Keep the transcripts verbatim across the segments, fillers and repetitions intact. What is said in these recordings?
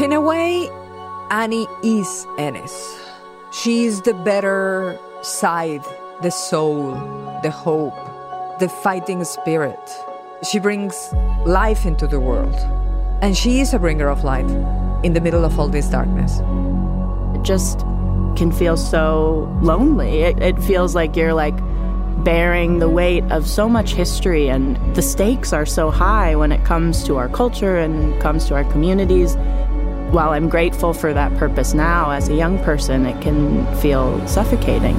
In a way, Annie is Ennis. She's the better side, the soul, the hope, the fighting spirit. She brings life into the world. And she is a bringer of light in the middle of all this darkness. It just can feel so lonely. It, it feels like you're like bearing the weight of so much history, and the stakes are so high when it comes to our culture and comes to our communities. While I'm grateful for that purpose now, as a young person, it can feel suffocating.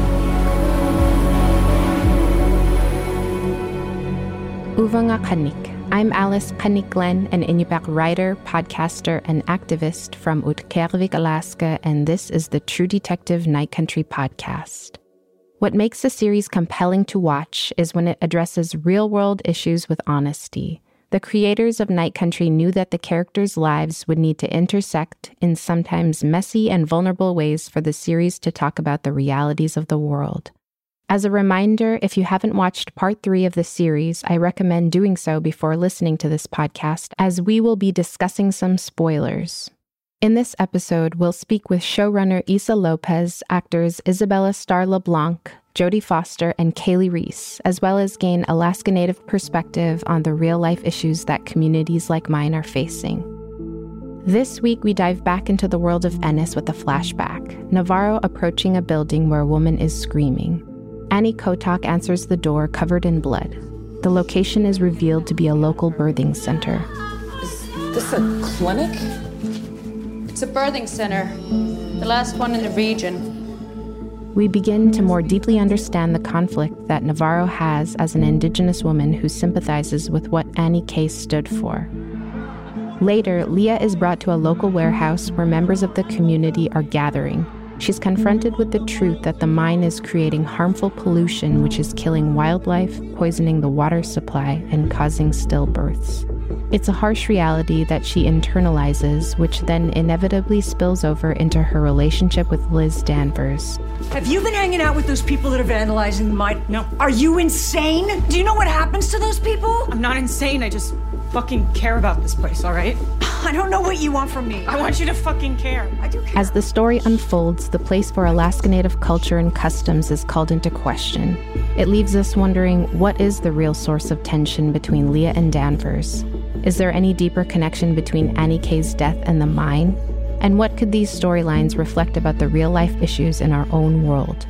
Uvanga Kanik. I'm Alice Kanik-Glenn, an Inupiaq writer, podcaster, and activist from Utqiagvik, Alaska, and this is the True Detective Night Country podcast. What makes the series compelling to watch is when it addresses real-world issues with honesty. The creators of Night Country knew that the characters' lives would need to intersect in sometimes messy and vulnerable ways for the series to talk about the realities of the world. As a reminder, if you haven't watched part three of the series, I recommend doing so before listening to this podcast, as we will be discussing some spoilers. In this episode, we'll speak with showrunner Issa Lopez, actors Isabella Starr LeBlanc, Jodie Foster, and Kaylee Reese, as well as gain Alaska Native perspective on the real-life issues that communities like mine are facing. This week, we dive back into the world of Ennis with a flashback, Navarro approaching a building where a woman is screaming. Annie Kotok answers the door covered in blood. The location is revealed to be a local birthing center. Is this a clinic? It's a birthing center, the last one in the region. We begin to more deeply understand the conflict that Navarro has as an Indigenous woman who sympathizes with what Annie K stood for. Later, Leah is brought to a local warehouse where members of the community are gathering. She's confronted with the truth that the mine is creating harmful pollution which is killing wildlife, poisoning the water supply, and causing stillbirths. It's a harsh reality that she internalizes, which then inevitably spills over into her relationship with Liz Danvers. Have you been hanging out with those people that are vandalizing the mine? No. Are you insane? Do you know what happens to those people? I'm not insane, I just fucking care about this place, all right? I don't know what you want from me. I want you to fucking care. I do care. As the story unfolds, the place for Alaska Native culture and customs is called into question. It leaves us wondering, what is the real source of tension between Leah and Danvers? Is there any deeper connection between Annie K's death and the mine? And what could these storylines reflect about the real-life issues in our own world?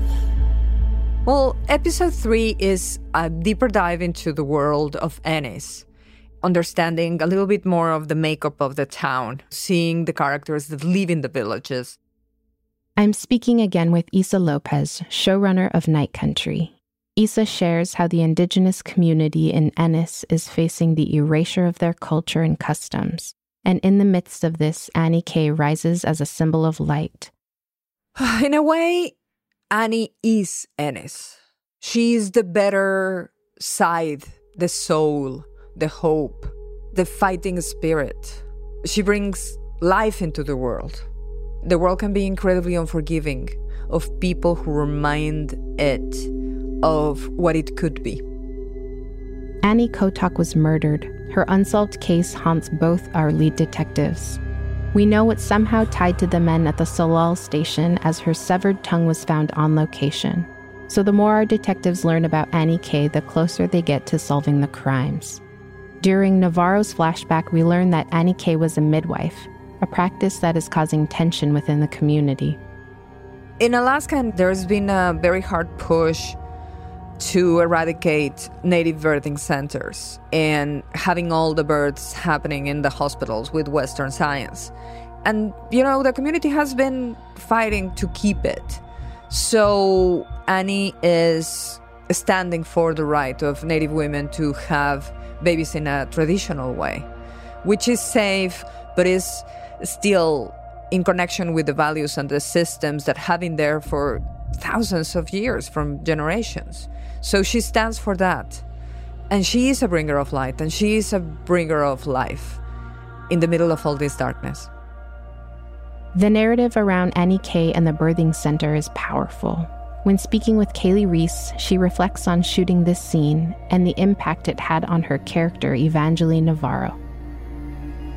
Well, episode three is a deeper dive into the world of Ennis, understanding a little bit more of the makeup of the town, seeing the characters that live in the villages. I'm speaking again with Issa Lopez, showrunner of Night Country. Issa shares how the Indigenous community in Ennis is facing the erasure of their culture and customs. And in the midst of this, Annie K rises as a symbol of light. In a way, Annie is Ennis. She's the better side, the soul, the hope, the fighting spirit. She brings life into the world. The world can be incredibly unforgiving of people who remind it of what it could be. Annie Kotok was murdered. Her unsolved case haunts both our lead detectives. We know it's somehow tied to the men at the Solal station, as her severed tongue was found on location. So the more our detectives learn about Annie K, the closer they get to solving the crimes. During Navarro's flashback, we learn that Annie K was a midwife, a practice that is causing tension within the community. In Alaska, there's been a very hard push to eradicate native birthing centers and having all the births happening in the hospitals with Western science. And, you know, the community has been fighting to keep it. So Annie is standing for the right of Native women to have babies in a traditional way, which is safe, but is still in connection with the values and the systems that have been there for thousands of years, from generations. So she stands for that. And she is a bringer of light, and she is a bringer of life in the middle of all this darkness. The narrative around Annie K and the birthing center is powerful. When speaking with Kaylee Reese, she reflects on shooting this scene and the impact it had on her character, Evangeline Navarro.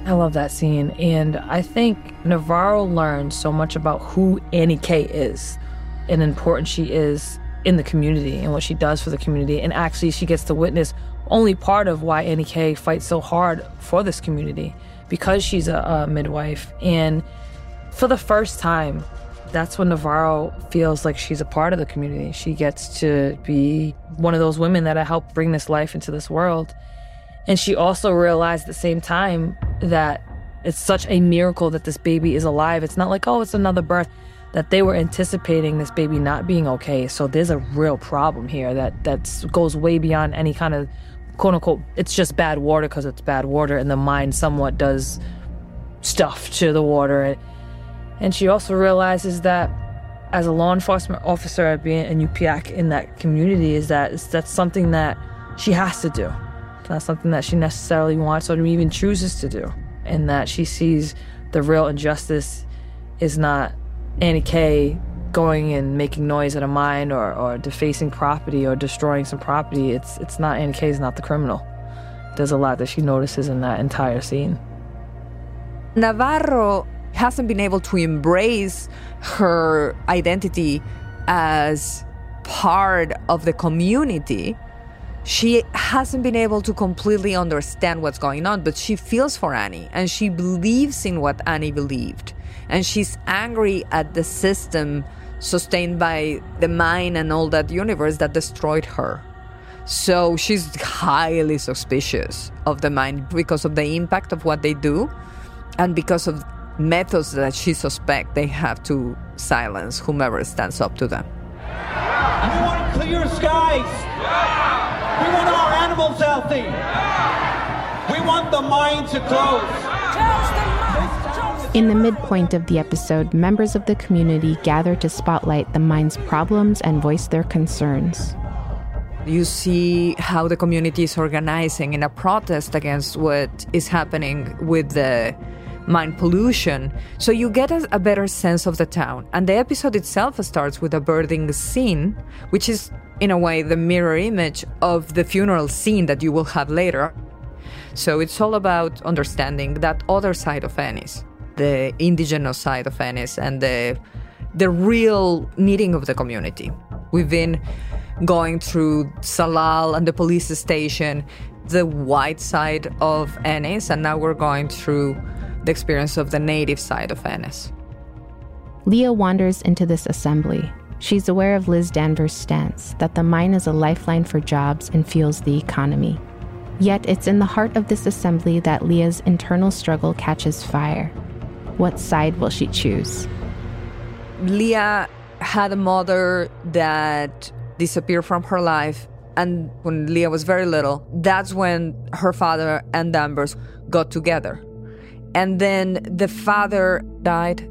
I love that scene. And I think Navarro learned so much about who Annie K is and important she is in the community and what she does for the community. And actually, she gets to witness only part of why Annie K fights so hard for this community, because she's a, a midwife. And for the first time, that's when Navarro feels like she's a part of the community. She gets to be one of those women that helped bring this life into this world. And she also realized at the same time that it's such a miracle that this baby is alive. It's not like, oh, it's another birth, that they were anticipating this baby not being okay. So there's a real problem here that that's, goes way beyond any kind of, quote unquote, it's just bad water because it's bad water, and the mind somewhat does stuff to the water. And she also realizes that as a law enforcement officer, being a U P A C in that community, is that it's, that's something that she has to do. It's not something that she necessarily wants or even chooses to do. And that she sees the real injustice is not Annie K going and making noise at a mine or, or defacing property or destroying some property. It's it's not, Annie K is not the criminal. There's a lot that she notices in that entire scene. Navarro hasn't been able to embrace her identity as part of the community. She hasn't been able to completely understand what's going on, but she feels for Annie, and she believes in what Annie believed. And she's angry at the system sustained by the mine and all that universe that destroyed her. So she's highly suspicious of the mine because of the impact of what they do and because of methods that she suspects they have to silence whomever stands up to them. We want clear skies. We want our animals healthy. We want the mine to close. In the midpoint of the episode, members of the community gather to spotlight the mine's problems and voice their concerns. You see how the community is organizing in a protest against what is happening with the mine pollution. So you get a, a better sense of the town. And the episode itself starts with a birthing scene, which is, in a way, the mirror image of the funeral scene that you will have later. So it's all about understanding that other side of Ennis, the indigenous side of Ennis, and the the real needing of the community. We've been going through Salal and the police station, the white side of Ennis, and now we're going through the experience of the native side of Ennis. Leah wanders into this assembly. She's aware of Liz Danvers' stance, that the mine is a lifeline for jobs and fuels the economy. Yet it's in the heart of this assembly that Leah's internal struggle catches fire. What side will she choose? Leah had a mother that disappeared from her life, and when Leah was very little, that's when her father and Danvers got together. And then the father died.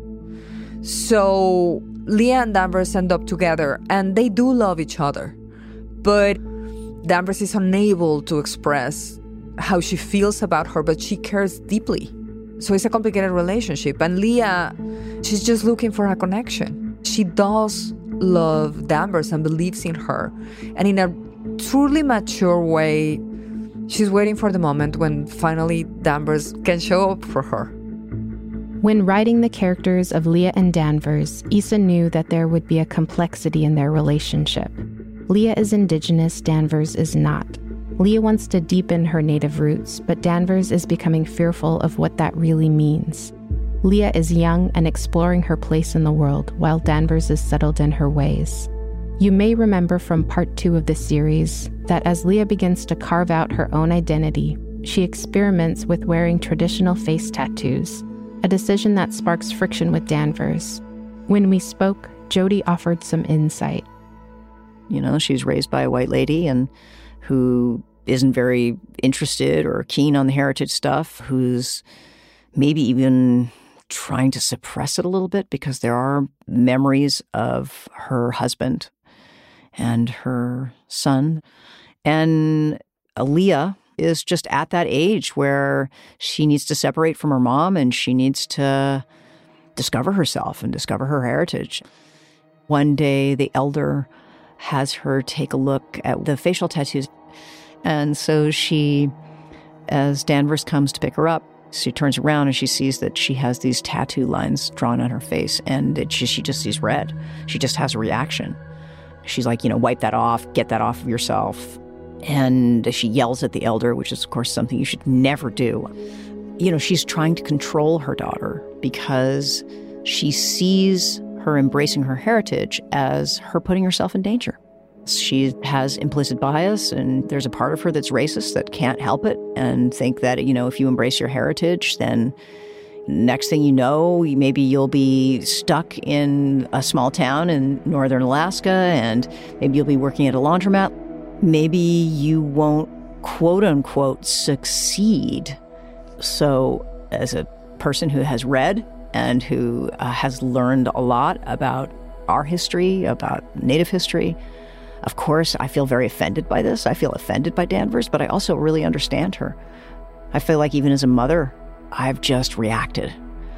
So Leah and Danvers end up together, and they do love each other. But Danvers is unable to express how she feels about her, but she cares deeply. So it's a complicated relationship. And Leah, she's just looking for a connection. She does love Danvers and believes in her. And in a truly mature way, she's waiting for the moment when finally Danvers can show up for her. When writing the characters of Leah and Danvers, Issa knew that there would be a complexity in their relationship. Leah is indigenous, Danvers is not. Leah wants to deepen her native roots, but Danvers is becoming fearful of what that really means. Leah is young and exploring her place in the world, while Danvers is settled in her ways. You may remember from part two of this series that as Leah begins to carve out her own identity, she experiments with wearing traditional face tattoos, a decision that sparks friction with Danvers. When we spoke, Jody offered some insight. You know, she's raised by a white lady and who isn't very interested or keen on the heritage stuff, who's maybe even trying to suppress it a little bit because there are memories of her husband and her son. And Aaliyah is just at that age where she needs to separate from her mom and she needs to discover herself and discover her heritage. One day, the elder has her take a look at the facial tattoos. And so she, as Danvers comes to pick her up, She turns around and she sees that she has these tattoo lines drawn on her face, and it, she, she just sees red. She just has a reaction. She's like, you know, wipe that off, get that off of yourself. And she yells at the elder, which is, of course, something you should never do. You know, she's trying to control her daughter because she sees her embracing her heritage as her putting herself in danger. She has implicit bias, and there's a part of her that's racist that can't help it and think that, you know, if you embrace your heritage, then next thing you know, maybe you'll be stuck in a small town in northern Alaska, and maybe you'll be working at a laundromat. Maybe you won't, quote unquote, succeed. So as a person who has read and who uh, has learned a lot about our history, about Native history, of course, I feel very offended by this. I feel offended by Danvers, but I also really understand her. I feel like even as a mother, I've just reacted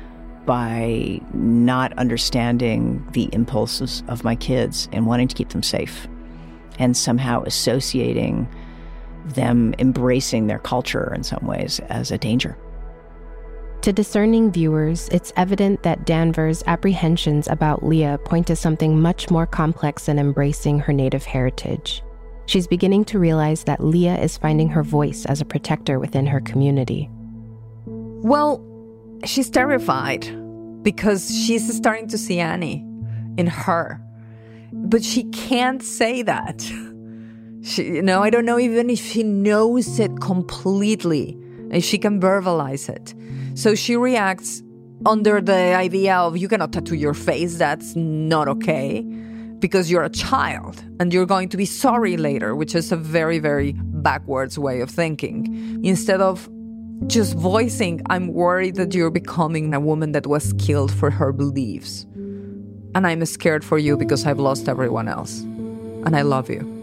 by not understanding the impulses of my kids and wanting to keep them safe, and somehow associating them embracing their culture in some ways as a danger. To discerning viewers, it's evident that Danvers' apprehensions about Leah point to something much more complex than embracing her Native heritage. She's beginning to realize that Leah is finding her voice as a protector within her community. Well, she's terrified because she's starting to see Annie in her. But she can't say that. She, you know, I don't know even if she knows it completely, if she can verbalize it. So she reacts under the idea of, you cannot tattoo your face, that's not okay, because you're a child and you're going to be sorry later, which is a very, very backwards way of thinking. Instead of just voicing, I'm worried that you're becoming a woman that was killed for her beliefs. And I'm scared for you because I've lost everyone else. And I love you.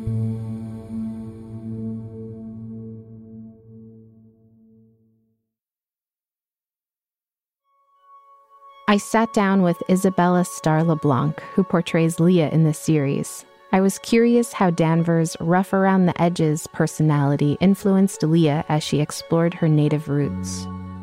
I sat down with Isabella Starr LeBlanc, who portrays Leah in this series. I was curious how Danvers' rough-around-the-edges personality influenced Leah as she explored her Native roots.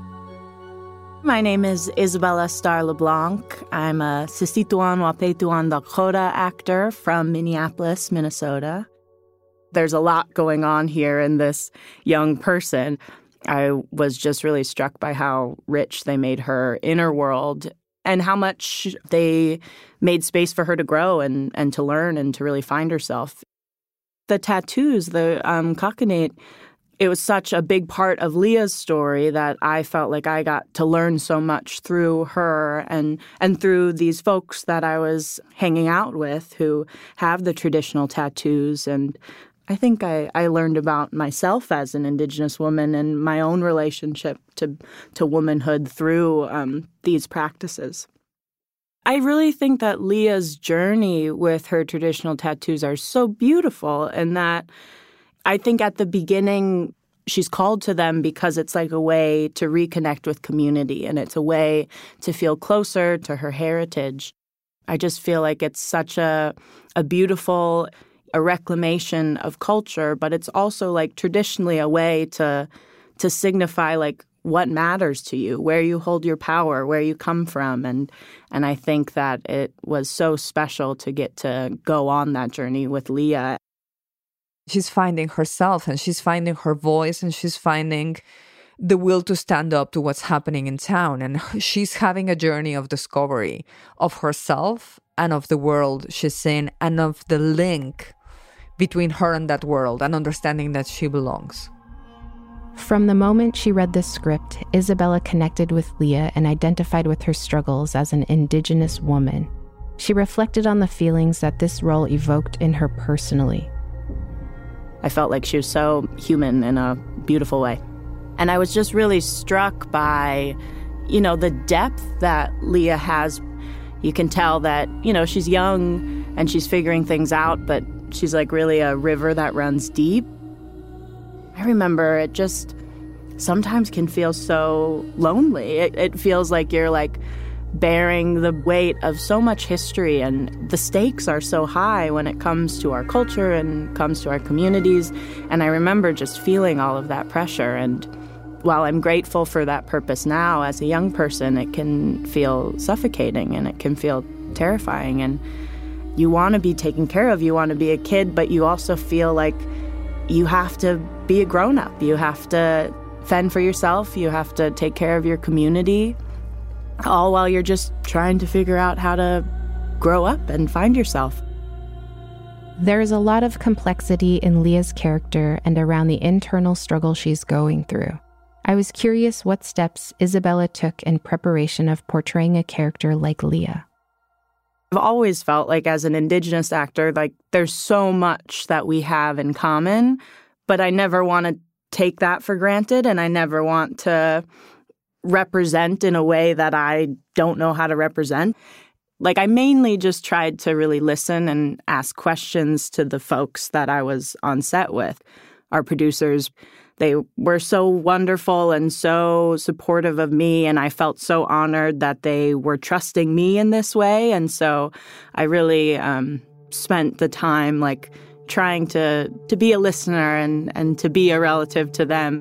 My name is Isabella Starr LeBlanc. I'm a Sissetuan Wahpetuan Dakota actor from Minneapolis, Minnesota. There's a lot going on here in this young person. I was just really struck by how rich they made her inner world and how much they made space for her to grow and, and to learn and to really find herself. The tattoos, the um, kakanate, it was such a big part of Leah's story that I felt like I got to learn so much through her and, and through these folks that I was hanging out with who have the traditional tattoos. And I think I, I learned about myself as an Indigenous woman and my own relationship to to womanhood through um, these practices. I really think that Leah's journey with her traditional tattoos are so beautiful, and that I think at the beginning she's called to them because it's like a way to reconnect with community, and it's a way to feel closer to her heritage. I just feel like it's such a a beautiful a reclamation of culture, but it's also like traditionally a way to to signify like what matters to you, where you hold your power, where you come from. And and I think that it was so special to get to go on that journey with Leah. She's finding herself, and she's finding her voice, and she's finding the will to stand up to what's happening in town. And she's having a journey of discovery of herself and of the world she's in, and of the link between her and that world, and understanding that she belongs. From the moment she read the script, Isabella connected with Leah and identified with her struggles as an Indigenous woman. She reflected on the feelings that this role evoked in her personally. I felt like she was so human in a beautiful way. And I was just really struck by, you know, the depth that Leah has. You can tell that, you know, she's young and she's figuring things out, but she's like really a river that runs deep. I remember it just sometimes can feel so lonely. It, it feels like you're like bearing the weight of so much history, and the stakes are so high when it comes to our culture and comes to our communities. And I remember just feeling all of that pressure. And While I'm grateful for that purpose now, as a young person, it can feel suffocating and it can feel terrifying. And you want to be taken care of, you want to be a kid, but you also feel like you have to be a grown-up. You have to fend for yourself, you have to take care of your community, all while you're just trying to figure out how to grow up and find yourself. There is a lot of complexity in Leah's character and around the internal struggle she's going through. I was curious what steps Isabella took in preparation of portraying a character like Leah. I've always felt like as an Indigenous actor, like there's so much that we have in common, but I never want to take that for granted, and I never want to represent in a way that I don't know how to represent. Like, I mainly just tried to really listen and ask questions to the folks that I was on set with. Our producers, they were so wonderful and so supportive of me, and I felt so honored that they were trusting me in this way. And so I really um, spent the time, like, trying to, to be a listener and, and to be a relative to them.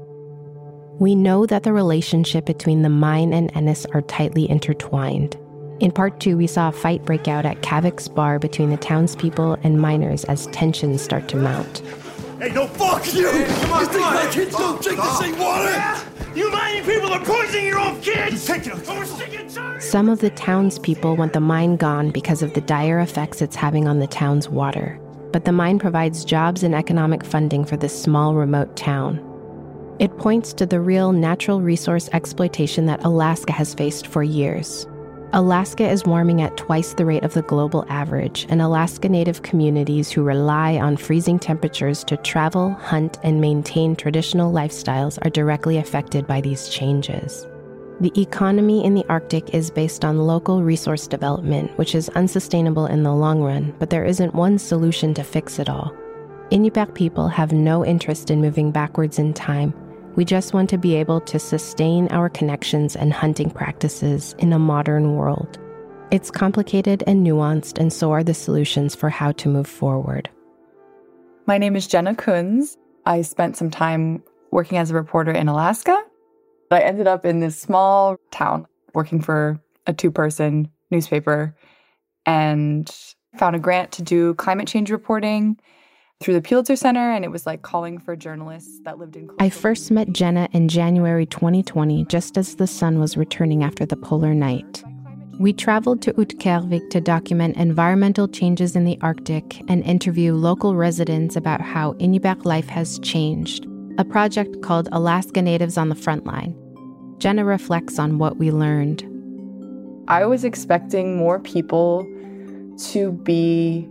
We know that the relationship between the mine and Ennis are tightly intertwined. In part two, we saw a fight break out at Kavak's bar between the townspeople and miners as tensions start to mount. Hey, no, fuck you! Hey, come on, you think my kids don't drink the same water? Yeah. You mining people are poisoning your own kids! Take it. Oh, we're sick and tired. Some of the townspeople want the mine gone because of the dire effects it's having on the town's water. But the mine provides jobs and economic funding for this small, remote town. It points to the real natural resource exploitation that Alaska has faced for years. Alaska is warming at twice the rate of the global average, and Alaska Native communities who rely on freezing temperatures to travel, hunt, and maintain traditional lifestyles are directly affected by these changes. The economy in the Arctic is based on local resource development, which is unsustainable in the long run, but there isn't one solution to fix it all. Inupiaq people have no interest in moving backwards in time. We just want to be able to sustain our connections and hunting practices in a modern world. It's complicated and nuanced, and so are the solutions for how to move forward. My name is Jenna Kunz. I spent some time working as a reporter in Alaska. I ended up in this small town working for a two-person newspaper and found a grant to do climate change reporting through the Pulitzer Center, and it was like calling for journalists that lived in... I first met Jenna in January twenty twenty, just as the sun was returning after the polar night. We traveled to Utqiagvik to document environmental changes in the Arctic and interview local residents about how Inupiaq life has changed, a project called Alaska Natives on the Frontline. Jenna reflects on what we learned. I was expecting more people to be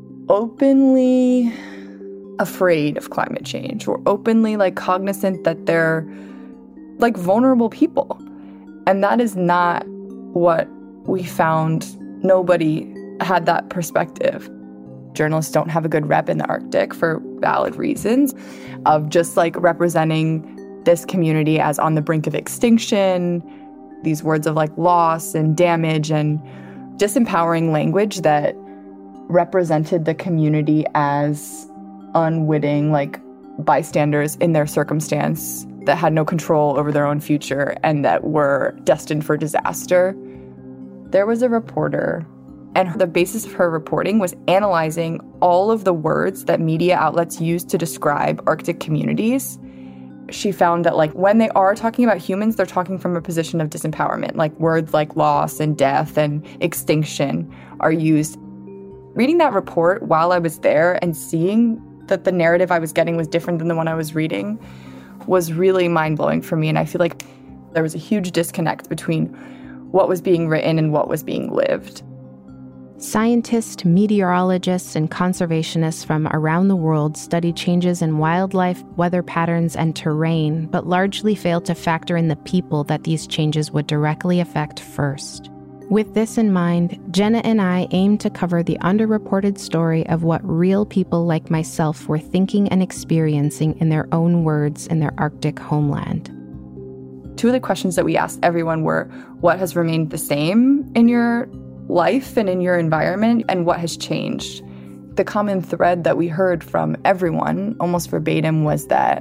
openly afraid of climate change or openly like cognizant that they're like vulnerable people. And that is not what we found. Nobody had that perspective. Journalists don't have a good rep in the Arctic for valid reasons of just like representing this community as on the brink of extinction, these words of like loss and damage and disempowering language that represented the community as unwitting, like bystanders in their circumstance that had no control over their own future and that were destined for disaster. There was a reporter, and the basis of her reporting was analyzing all of the words that media outlets use to describe Arctic communities. She found that like when they are talking about humans, they're talking from a position of disempowerment. Like words like loss and death and extinction are used. Reading that report while I was there and seeing that the narrative I was getting was different than the one I was reading was really mind-blowing for me. And I feel like there was a huge disconnect between what was being written and what was being lived. Scientists, meteorologists, and conservationists from around the world study changes in wildlife, weather patterns, and terrain, but largely fail to factor in the people that these changes would directly affect first. With this in mind, Jenna and I aim to cover the underreported story of what real people like myself were thinking and experiencing in their own words in their Arctic homeland. Two of the questions that we asked everyone were, what has remained the same in your life and in your environment, and what has changed? The common thread that we heard from everyone, almost verbatim, was that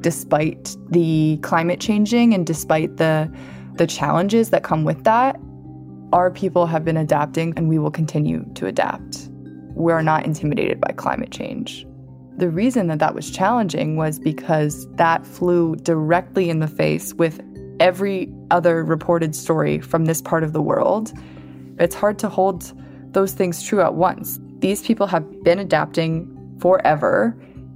despite the climate changing and despite the the challenges that come with that, our people have been adapting and we will continue to adapt. We're not intimidated by climate change. The reason that that was challenging was because that flew directly in the face with every other reported story from this part of the world. It's hard to hold those things true at once. These people have been adapting forever,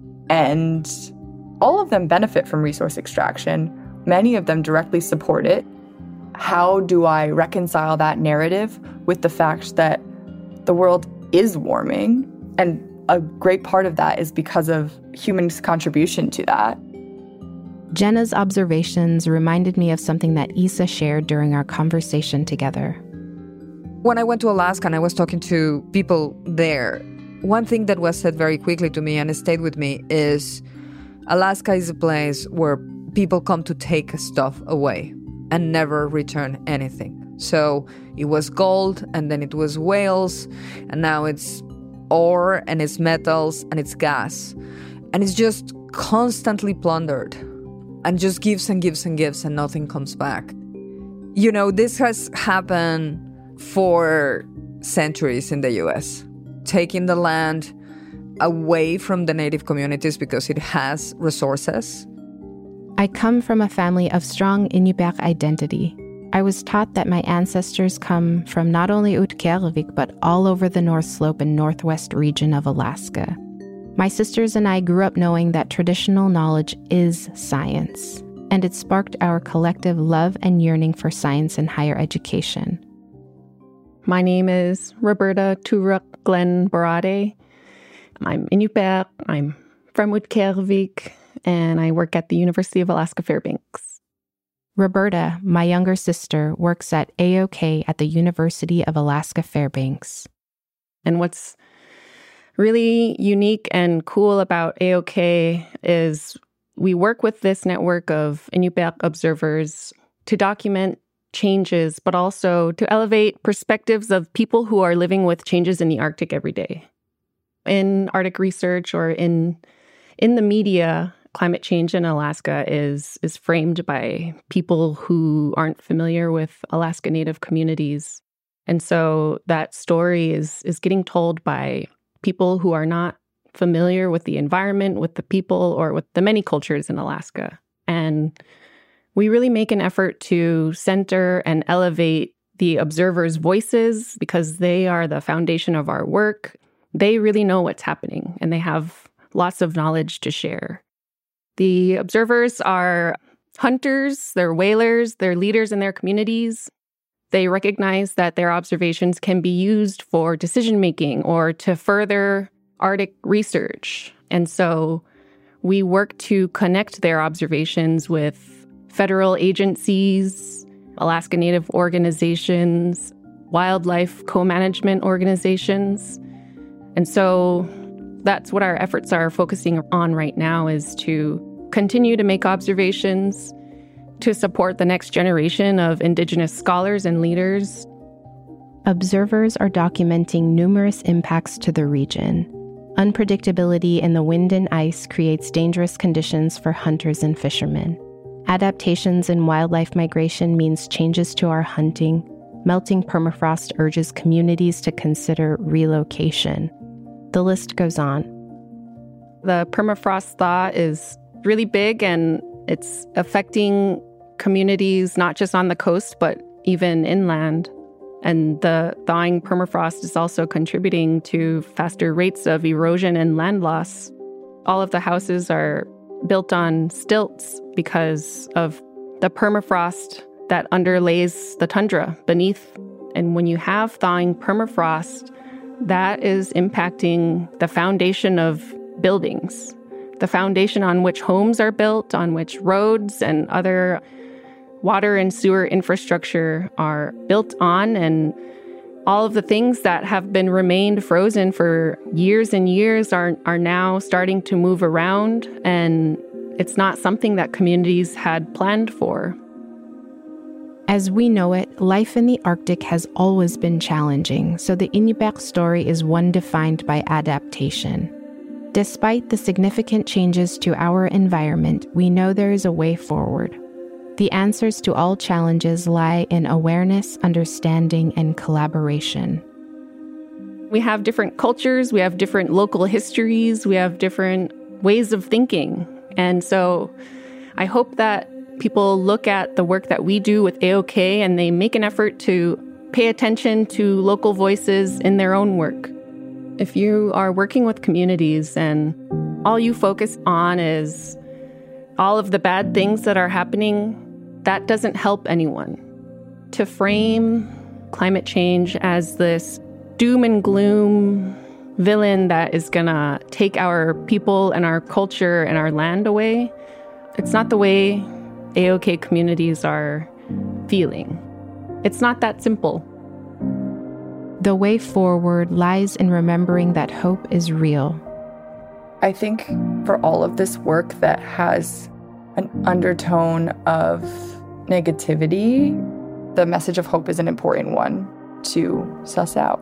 and all of them benefit from resource extraction. Many of them directly support it. How do I reconcile that narrative with the fact that the world is warming? And a great part of that is because of humans' contribution to that. Jenna's observations reminded me of something that Isa shared during our conversation together. When I went to Alaska and I was talking to people there, one thing that was said very quickly to me and it stayed with me is Alaska is a place where people come to take stuff away and never return anything. So it was gold, and then it was whales, and now it's ore, and it's metals, and it's gas. And it's just constantly plundered and just gives and gives and gives, and nothing comes back. You know, this has happened for centuries in the U S, taking the land away from the native communities because it has resources. I come from a family of strong Inupiaq identity. I was taught that my ancestors come from not only Utqiagvik, but all over the North Slope and Northwest region of Alaska. My sisters and I grew up knowing that traditional knowledge is science, and it sparked our collective love and yearning for science and higher education. My name is Roberta Turuk Glenn Barade. I'm Inupiaq. I'm from Utqiagvik, and I work at the University of Alaska Fairbanks. Roberta, my younger sister, works at A O K at the University of Alaska Fairbanks. And what's really unique and cool about A O K is we work with this network of Inupiaq observers to document changes, but also to elevate perspectives of people who are living with changes in the Arctic every day. In Arctic research or in in the media, climate change in Alaska is is framed by people who aren't familiar with Alaska Native communities. And so that story is is getting told by people who are not familiar with the environment, with the people, or with the many cultures in Alaska. And we really make an effort to center and elevate the observers' voices because they are the foundation of our work. They really know what's happening, and they have lots of knowledge to share. The observers are hunters, they're whalers, they're leaders in their communities. They recognize that their observations can be used for decision-making or to further Arctic research. And so we work to connect their observations with federal agencies, Alaska Native organizations, wildlife co-management organizations. And so that's what our efforts are focusing on right now, is to continue to make observations, to support the next generation of Indigenous scholars and leaders. Observers are documenting numerous impacts to the region. Unpredictability in the wind and ice creates dangerous conditions for hunters and fishermen. Adaptations in wildlife migration means changes to our hunting. Melting permafrost urges communities to consider relocation. The list goes on. The permafrost thaw is really big, and it's affecting communities not just on the coast, but even inland. And the thawing permafrost is also contributing to faster rates of erosion and land loss. All of the houses are built on stilts because of the permafrost that underlays the tundra beneath. And when you have thawing permafrost, that is impacting the foundation of buildings, the foundation on which homes are built, on which roads and other water and sewer infrastructure are built on, and all of the things that have been remained frozen for years and years are, are now starting to move around, and it's not something that communities had planned for. As we know it, life in the Arctic has always been challenging, so the Inupiaq story is one defined by adaptation. Despite the significant changes to our environment, we know there is a way forward. The answers to all challenges lie in awareness, understanding, and collaboration. We have different cultures, we have different local histories, we have different ways of thinking. And so I hope that people look at the work that we do with A O K and they make an effort to pay attention to local voices in their own work. If you are working with communities and all you focus on is all of the bad things that are happening, that doesn't help anyone. To frame climate change as this doom and gloom villain that is gonna take our people and our culture and our land away, it's not the way A O K communities are feeling. It's not that simple. The way forward lies in remembering that hope is real. I think for all of this work that has an undertone of negativity, the message of hope is an important one to suss out.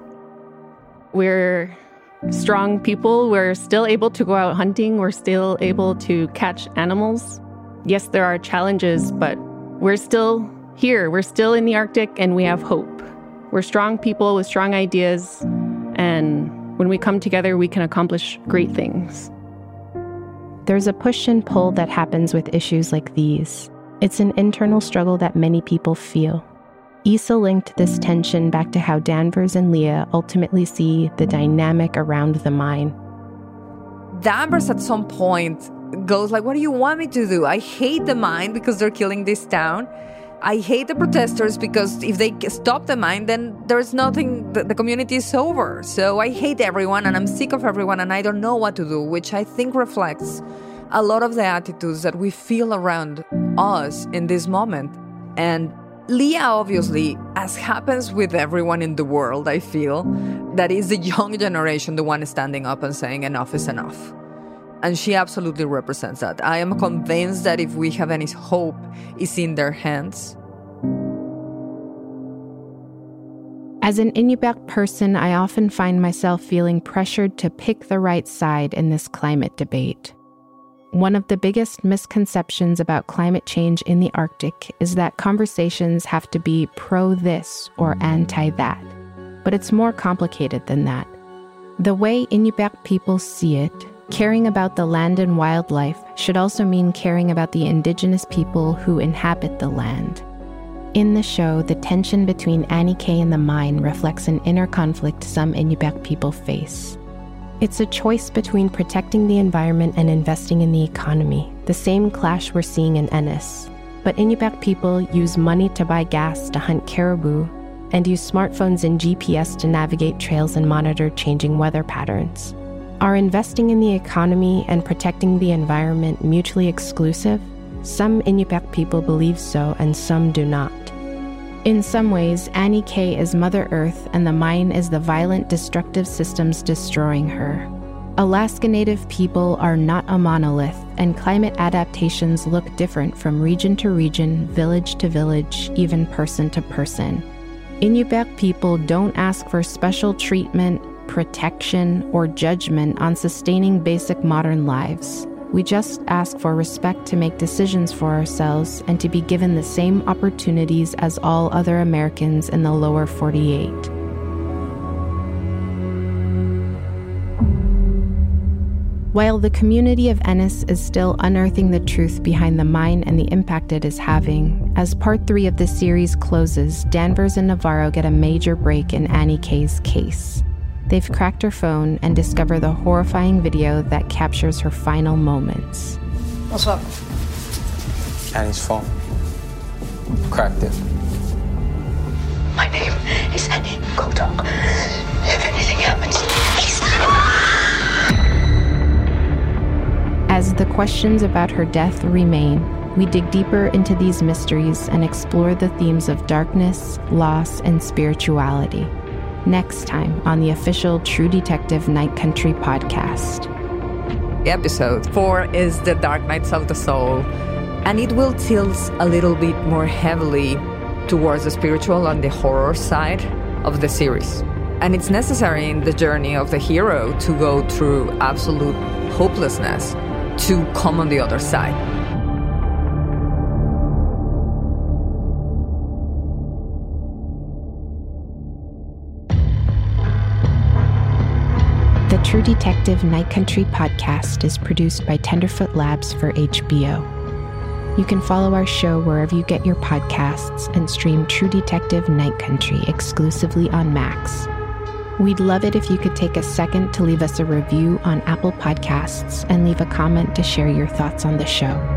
We're strong people. We're still able to go out hunting. We're still able to catch animals. Yes, there are challenges, but we're still here. We're still in the Arctic and we have hope. We're strong people with strong ideas, and when we come together, we can accomplish great things. There's a push and pull that happens with issues like these. It's an internal struggle that many people feel. Isa linked this tension back to how Danvers and Leah ultimately see the dynamic around the mine. Danvers at some point goes like, what do you want me to do? I hate the mine because they're killing this town. I hate the protesters because if they stop the mine, then there's nothing, the, the community is over. So I hate everyone and I'm sick of everyone and I don't know what to do, which I think reflects a lot of the attitudes that we feel around us in this moment. And Leah, obviously, as happens with everyone in the world, I feel, that is the young generation, the one standing up and saying enough is enough. And she absolutely represents that. I am convinced that if we have any hope, it's in their hands. As an Inupiaq person, I often find myself feeling pressured to pick the right side in this climate debate. One of the biggest misconceptions about climate change in the Arctic is that conversations have to be pro-this or anti-that. But it's more complicated than that. The way Inupiaq people see it, caring about the land and wildlife should also mean caring about the indigenous people who inhabit the land. In the show, the tension between Annie K and the mine reflects an inner conflict some Inupiaq people face. It's a choice between protecting the environment and investing in the economy, the same clash we're seeing in Ennis. But Inupiaq people use money to buy gas to hunt caribou and use smartphones and G P S to navigate trails and monitor changing weather patterns. Are investing in the economy and protecting the environment mutually exclusive? Some Inupiaq people believe so, and some do not. In some ways, Annie K is Mother Earth, and the mine is the violent, destructive systems destroying her. Alaska Native people are not a monolith, and climate adaptations look different from region to region, village to village, even person to person. Inupiaq people don't ask for special treatment, protection, or judgment on sustaining basic modern lives. We just ask for respect to make decisions for ourselves and to be given the same opportunities as all other Americans in the lower forty-eight. While the community of Ennis is still unearthing the truth behind the mine and the impact it is having, as part three of the series closes, Danvers and Navarro get a major break in Annie K's case. They've cracked her phone and discover the horrifying video that captures her final moments. What's up? Annie's phone. Cracked it. My name is Annie Kotok. If anything happens, please. As the questions about her death remain, we dig deeper into these mysteries and explore the themes of darkness, loss, and spirituality. Next time on the official True Detective Night Country podcast. Episode four is The Dark Nights of the Soul, and it will tilt a little bit more heavily towards the spiritual and the horror side of the series. And it's necessary in the journey of the hero to go through absolute hopelessness to come on the other side. The True Detective Night Country podcast is produced by Tenderfoot Labs for H B O. You can follow our show wherever you get your podcasts and stream True Detective Night Country exclusively on Max. We'd love it if you could take a second to leave us a review on Apple Podcasts and leave a comment to share your thoughts on the show.